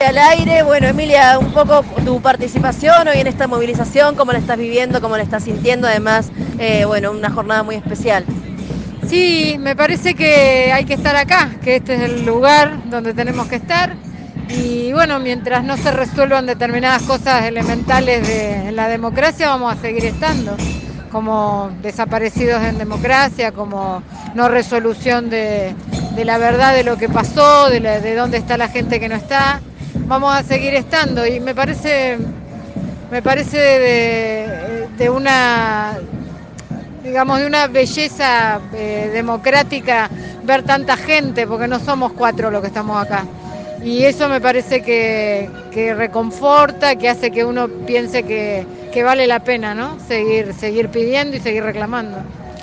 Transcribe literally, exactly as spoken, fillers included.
Al aire, bueno, Emilia, un poco tu participación hoy en esta movilización, cómo la estás viviendo, cómo la estás sintiendo, además, eh, bueno, una jornada muy especial. Sí, me parece que hay que estar acá, que este es el lugar donde tenemos que estar. Y bueno, mientras no se resuelvan determinadas cosas elementales de la democracia, vamos a seguir estando, como desaparecidos en democracia, como no resolución de, de la verdad de lo que pasó, de, la- de dónde está la gente que no está. Vamos a seguir estando y me parece, me parece de, de una digamos, de una belleza eh, democrática ver tanta gente, porque no somos cuatro los que estamos acá. Y eso me parece que, que reconforta, que hace que uno piense que, que vale la pena, ¿no? Seguir, seguir pidiendo y seguir reclamando.